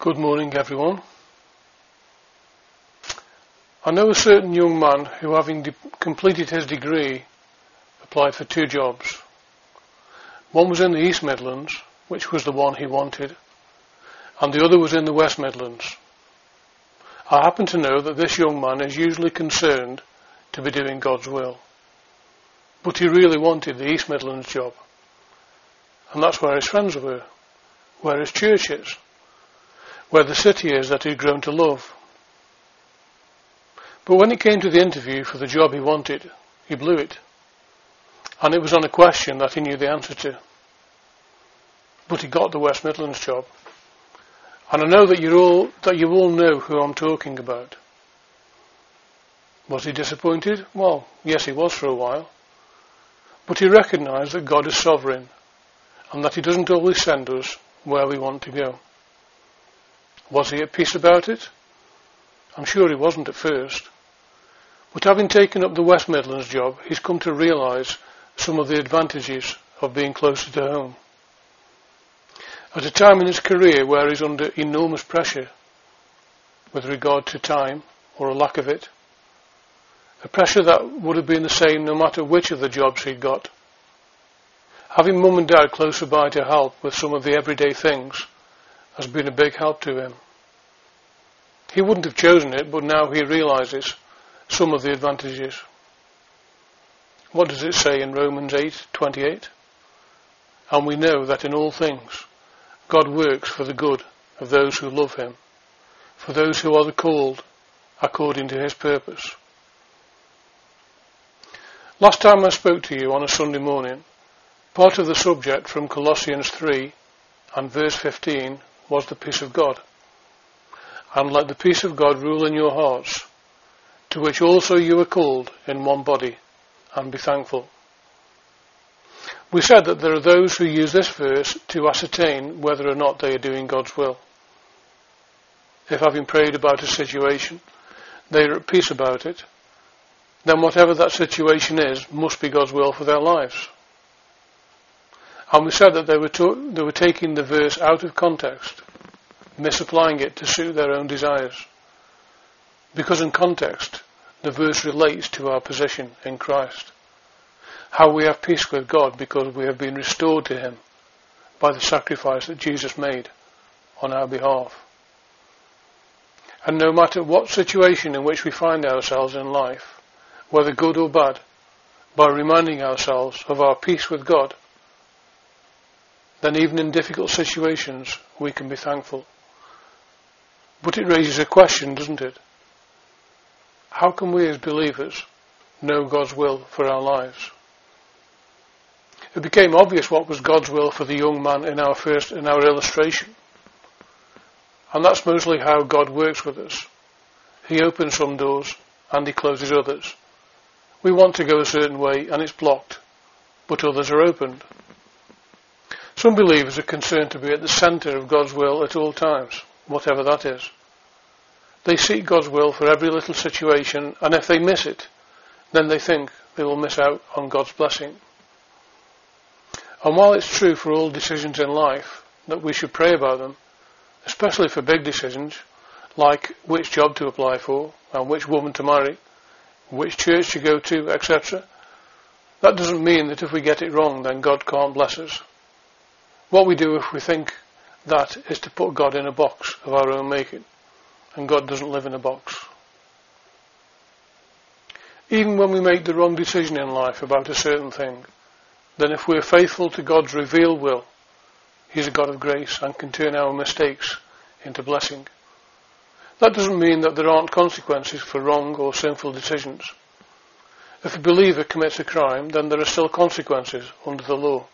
Good morning, everyone. I know a certain young man who, having completed his degree, applied for 2 jobs. One was in the East Midlands, which was the one he wanted, and the other was in the West Midlands. I happen to know that this young man is usually concerned to be doing God's will, but he really wanted the East Midlands job, and that's where his friends were, where his church is, where the city is that he'd grown to love. But when it came to the interview for the job he wanted, he blew it. And it was on a question that he knew the answer to. But he got the West Midlands job. And I know that you all know who I'm talking about. Was he disappointed? Well, yes, he was for a while. But he recognised that God is sovereign and that he doesn't always send us where we want to go. Was he at peace about it? I'm sure he wasn't at first. But having taken up the West Midlands job, he's come to realise some of the advantages of being closer to home. At a time in his career where he's under enormous pressure with regard to time or a lack of it, a pressure that would have been the same no matter which of the jobs he'd got, having mum and dad closer by to help with some of the everyday things has been a big help to him. He wouldn't have chosen it, but now he realises some of the advantages. What does it say in Romans 8:28? And we know that in all things God works for the good of those who love him, for those who are the called according to his purpose. Last time I spoke to you on a Sunday morning, part of the subject from Colossians 3 and verse 15 was the peace of God. And let the peace of God rule in your hearts, to which also you are called in one body, and be thankful. We said that there are those who use this verse to ascertain whether or not they are doing God's will. If, having prayed about a situation, they are at peace about it, then whatever that situation is must be God's will for their lives. And we said that they were taking the verse out of context, misapplying it to suit their own desires. Because in context, the verse relates to our position in Christ. How we have peace with God because we have been restored to him by the sacrifice that Jesus made on our behalf. And no matter what situation in which we find ourselves in life, whether good or bad, by reminding ourselves of our peace with God, then even in difficult situations we can be thankful. But it raises a question, doesn't it? How can we as believers know God's will for our lives? It became obvious what was God's will for the young man in our illustration. And that's mostly how God works with us. He opens some doors and he closes others. We want to go a certain way and it's blocked, but others are opened. Some believers are concerned to be at the centre of God's will at all times, whatever that is. They seek God's will for every little situation, and if they miss it, then they think they will miss out on God's blessing. And while it's true for all decisions in life that we should pray about them, especially for big decisions, like which job to apply for, and which woman to marry, which church to go to, etc., that doesn't mean that if we get it wrong, then God can't bless us. What we do if we think that is to put God in a box of our own making, and God doesn't live in a box. Even when we make the wrong decision in life about a certain thing, then if we're faithful to God's revealed will, he's a God of grace and can turn our mistakes into blessing. That doesn't mean that there aren't consequences for wrong or sinful decisions. If a believer commits a crime, then there are still consequences under the law.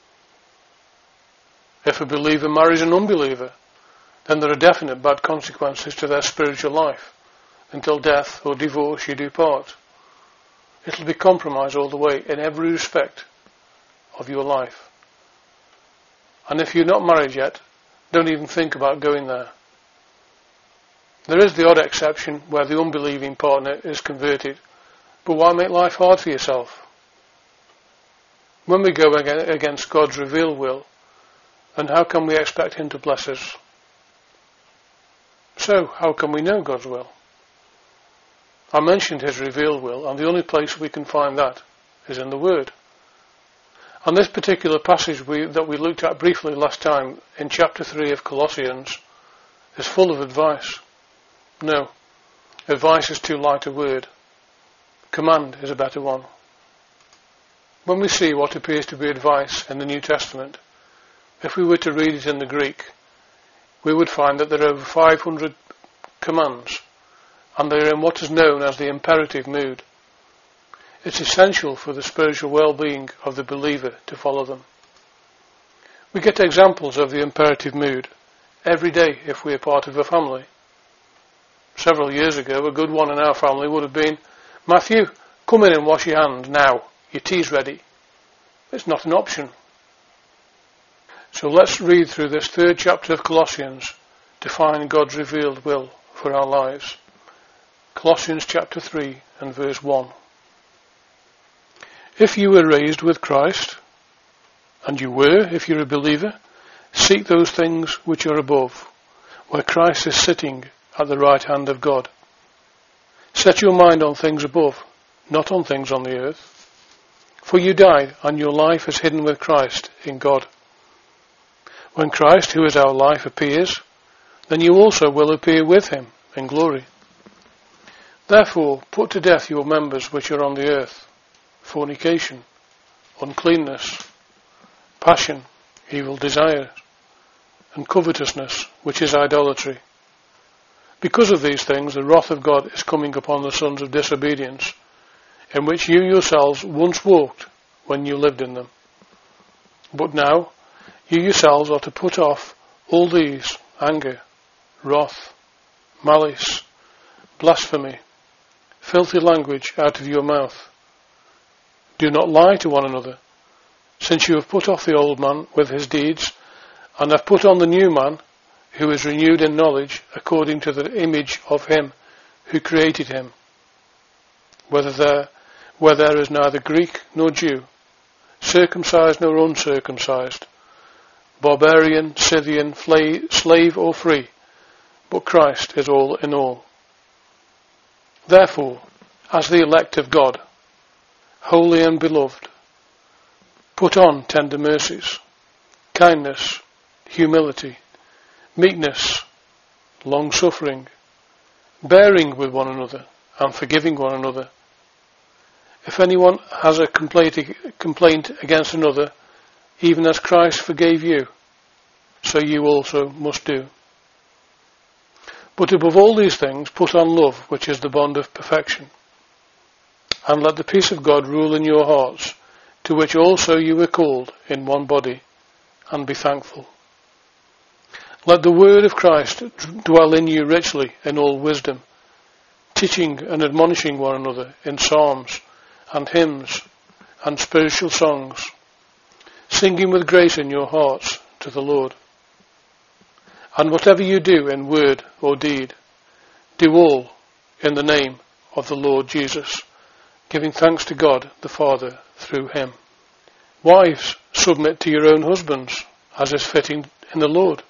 If a believer marries an unbeliever, then there are definite bad consequences to their spiritual life. Until death or divorce you do part. It'll be compromise all the way in every respect of your life. And if you're not married yet, don't even think about going there. There is the odd exception where the unbelieving partner is converted, but why make life hard for yourself? When we go against God's revealed will, then how can we expect him to bless us? So, how can we know God's will? I mentioned his revealed will, and the only place we can find that is in the Word. And this particular passage that we looked at briefly last time in chapter 3 of Colossians is full of advice. No, advice is too light a word. Command is a better one. When we see what appears to be advice in the New Testament, if we were to read it in the Greek, we would find that there are over 500 commands, and they are in what is known as the imperative mood. It's essential for the spiritual well-being of the believer to follow them. We get examples of the imperative mood every day if we are part of a family. Several years ago, a good one in our family would have been, Matthew, come in and wash your hands now. Your tea's ready. It's not an option. So let's read through this 3rd chapter of Colossians to find God's revealed will for our lives. Colossians chapter 3 and verse 1. If you were raised with Christ, and you were, if you're a believer, seek those things which are above, where Christ is sitting at the right hand of God. Set your mind on things above, not on things on the earth. For you died, and your life is hidden with Christ in God. When Christ, who is our life, appears, then you also will appear with him in glory. Therefore, put to death your members which are on the earth, fornication, uncleanness, passion, evil desire, and covetousness, which is idolatry. Because of these things, the wrath of God is coming upon the sons of disobedience, in which you yourselves once walked when you lived in them. But now, you yourselves are to put off all these: anger, wrath, malice, blasphemy, filthy language out of your mouth. Do not lie to one another, since you have put off the old man with his deeds, and have put on the new man, who is renewed in knowledge according to the image of him who created him. Where there is neither Greek nor Jew, circumcised nor uncircumcised, barbarian, Scythian, slave or free, but Christ is all in all. Therefore, as the elect of God, holy and beloved, put on tender mercies, kindness, humility, meekness, long-suffering, bearing with one another and forgiving one another. If anyone has a complaint against another, even as Christ forgave you, so you also must do. But above all these things, put on love, which is the bond of perfection. And let the peace of God rule in your hearts, to which also you were called in one body, and be thankful. Let the word of Christ dwell in you richly in all wisdom, teaching and admonishing one another in psalms and hymns and spiritual songs, singing with grace in your hearts to the Lord. And whatever you do in word or deed, do all in the name of the Lord Jesus, giving thanks to God the Father through him. Wives, submit to your own husbands, as is fitting in the Lord.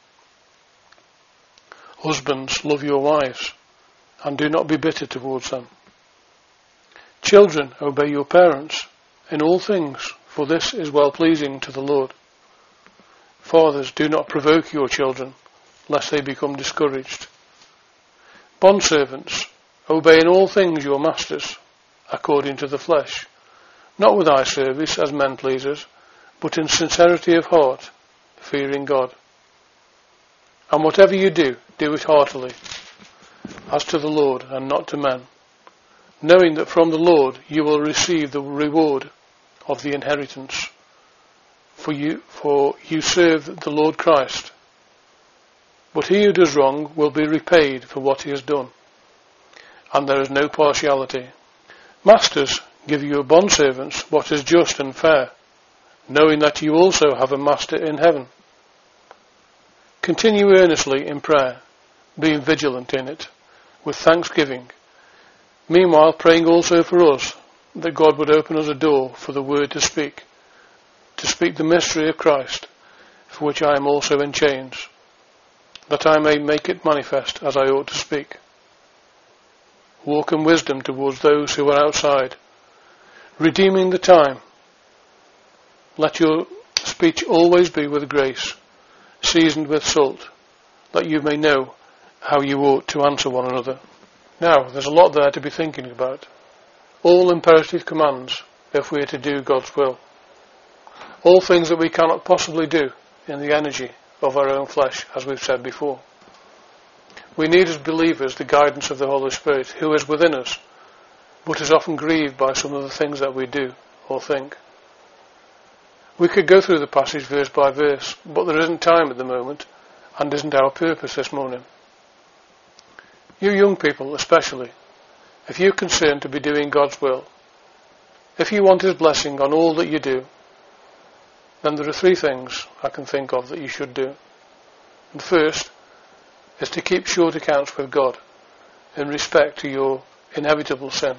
Husbands, love your wives, and do not be bitter towards them. Children, obey your parents in all things, for this is well-pleasing to the Lord. Fathers, do not provoke your children, lest they become discouraged. Bondservants, obey in all things your masters, according to the flesh, not with eye service as men pleasers, but in sincerity of heart, fearing God. And whatever you do, do it heartily, as to the Lord and not to men, knowing that from the Lord you will receive the reward of the inheritance. For you serve the Lord Christ. But he who does wrong will be repaid for what he has done, and there is no partiality. Masters, give your bondservants what is just and fair, knowing that you also have a master in heaven. Continue earnestly in prayer, being vigilant in it, with thanksgiving. Meanwhile, praying also for us, that God would open us a door for the word to speak the mystery of Christ, for which I am also in chains. that I may make it manifest as I ought to speak. Walk in wisdom towards those who are outside, redeeming the time. Let your speech always be with grace, seasoned with salt, that you may know how you ought to answer one another. Now, there's a lot there to be thinking about. All imperative commands if we are to do God's will. All things that we cannot possibly do in the energy of our own flesh, as we've said before. We need as believers the guidance of the Holy Spirit, who is within us, but is often grieved by some of the things that we do or think. We could go through the passage verse by verse, but there isn't time at the moment, and isn't our purpose this morning. You young people especially, if you're concerned to be doing God's will, if you want His blessing on all that you do, then there are 3 things I can think of that you should do. And first is to keep short accounts with God in respect to your inevitable sin.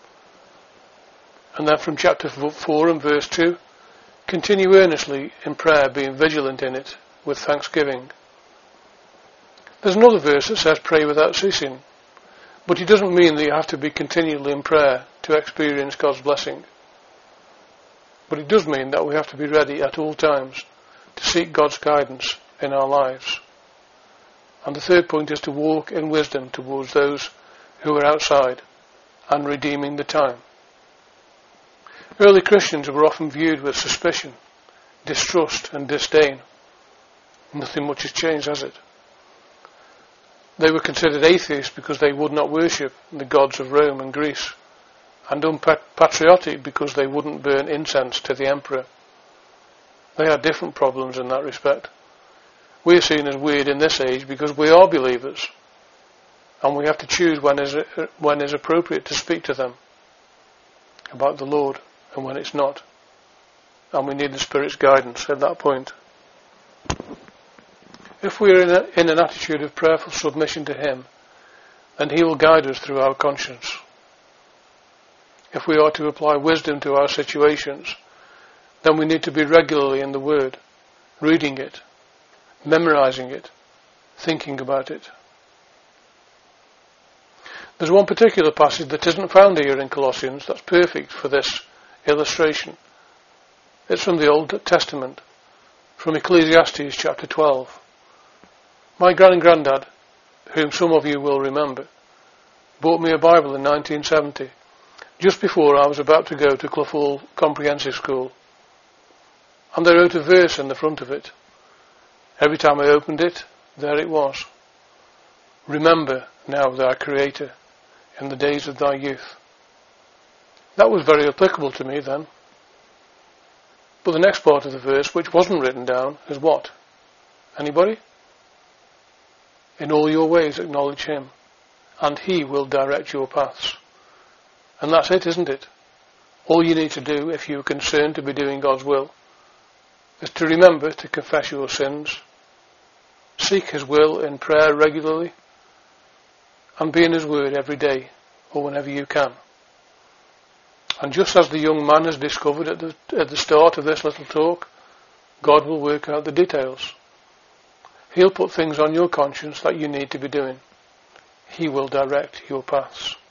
And then from chapter 4 and verse 2, continue earnestly in prayer, being vigilant in it with thanksgiving. There's another verse that says pray without ceasing, but it doesn't mean that you have to be continually in prayer to experience God's blessing. But it does mean that we have to be ready at all times to seek God's guidance in our lives. And the third point is to walk in wisdom towards those who are outside and redeeming the time. Early Christians were often viewed with suspicion, distrust and disdain. Nothing much has changed, has it? They were considered atheists because they would not worship the gods of Rome and Greece, and unpatriotic because they wouldn't burn incense to the emperor. They had different problems in that respect. We are seen as weird in this age because we are believers, and we have to choose when is appropriate to speak to them about the Lord and when it's not. And we need the Spirit's guidance at that point. If we are in an attitude of prayerful submission to Him, then He will guide us through our conscience. If we are to apply wisdom to our situations, then we need to be regularly in the Word, reading it, memorizing it, thinking about it. There's one particular passage that isn't found here in Colossians that's perfect for this illustration. It's from the Old Testament, from Ecclesiastes chapter 12. My granddad, whom some of you will remember, bought me a Bible in 1970, just before I was about to go to Clough Hall Comprehensive School. And they wrote a verse in the front of it. Every time I opened it, there it was. Remember now thy Creator in the days of thy youth. That was very applicable to me then. But the next part of the verse, which wasn't written down, is what? Anybody? In all your ways acknowledge Him, and He will direct your paths. And that's it, isn't it? All you need to do, if you're concerned to be doing God's will, is to remember to confess your sins, seek His will in prayer regularly, and be in His Word every day, or whenever you can. And just as the young man has discovered at the start of this little talk, God will work out the details. He'll put things on your conscience that you need to be doing. He will direct your paths.